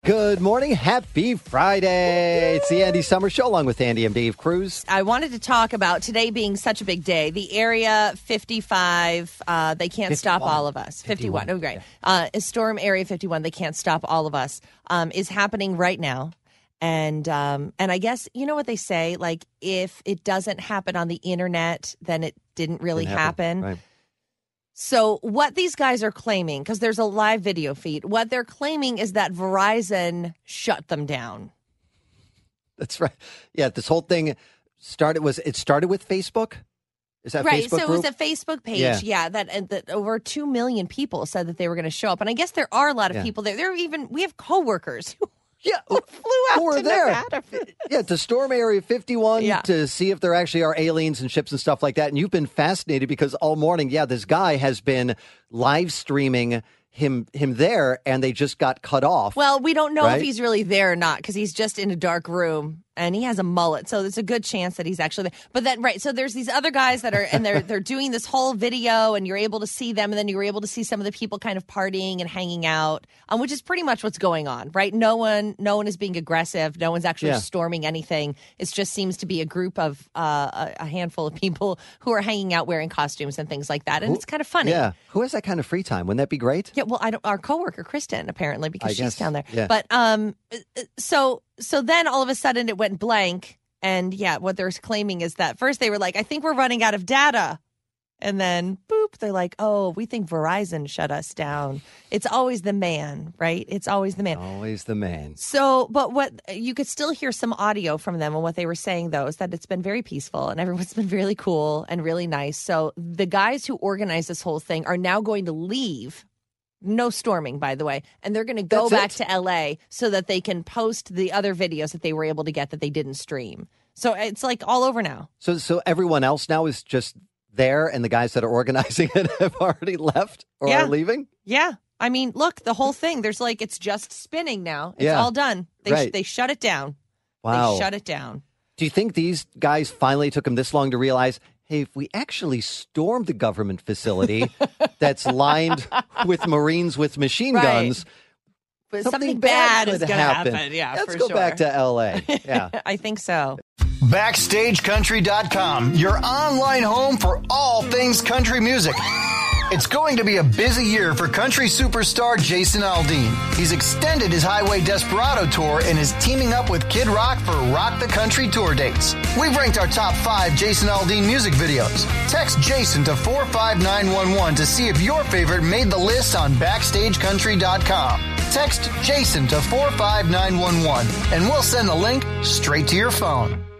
Good morning. Happy Friday. It's the Andy Summer Show along with Andy and Dave Cruz. I wanted to talk about today being such a big day. The Area 55, they can't 51. Stop all of us. 51. Oh, great. Storm Area 51, they can't stop all of us, is happening right now. And I guess, you know what they say, like, if it doesn't happen on the internet, then it didn't really happen. Right. So what these guys are claiming, because there's a live video feed, what they're claiming is that Verizon shut them down. That's right. Yeah, this whole thing started with Facebook? Is that right? Facebook So group? It was a Facebook page, yeah that over 2 million people said that they were going to show up. And I guess there are a lot of people there. We have coworkers who flew out to Nevada. To storm Area 51 to see if there actually are aliens and ships and stuff like that. And you've been fascinated because all morning, this guy has been live streaming him there, and they just got cut off. Well, we don't know if he's really there or not because he's just in a dark room. And he has a mullet, so there's a good chance that he's actually there. But then, so there's these other guys that are, and they're doing this whole video, and you're able to see them, and then you're able to see some of the people kind of partying and hanging out, which is pretty much what's going on, right? No one is being aggressive. No one's actually storming anything. It just seems to be a group of a handful of people who are hanging out wearing costumes and things like that, and it's kind of funny. Yeah, who has that kind of free time? Wouldn't that be great? Yeah, well, our coworker Kristen apparently because she's down there. Yeah. But So then all of a sudden it went blank. And what they're claiming is that first they were like, I think we're running out of data. And then boop, they're like, oh, we think Verizon shut us down. It's always the man, right? It's always the man. Always the man. So, but what you could still hear some audio from them. And what they were saying, though, is that it's been very peaceful and everyone's been really cool and really nice. So the guys who organized this whole thing are now going to leave. No storming, by the way. And they're going to go back to L.A. so that they can post the other videos that they were able to get that they didn't stream. So it's like all over now. So everyone else now is just there, and the guys that are organizing it have already left or are leaving? Yeah. I mean, look, the whole thing, it's just spinning now. It's all done. They shut it down. Wow. They shut it down. Do you think these guys finally took them this long to realize, hey, if we actually storm the government facility that's lined with Marines with machine guns, but something bad is going to happen. Yeah, let's go back to L.A. Yeah, I think so. BackstageCountry.com, your online home for all things country music. It's going to be a busy year for country superstar Jason Aldean. He's extended his Highway Desperado tour and is teaming up with Kid Rock for Rock the Country tour dates. We've ranked our top 5 Jason Aldean music videos. Text Jason to 45911 to see if your favorite made the list on BackstageCountry.com. Text Jason to 45911 and we'll send the link straight to your phone.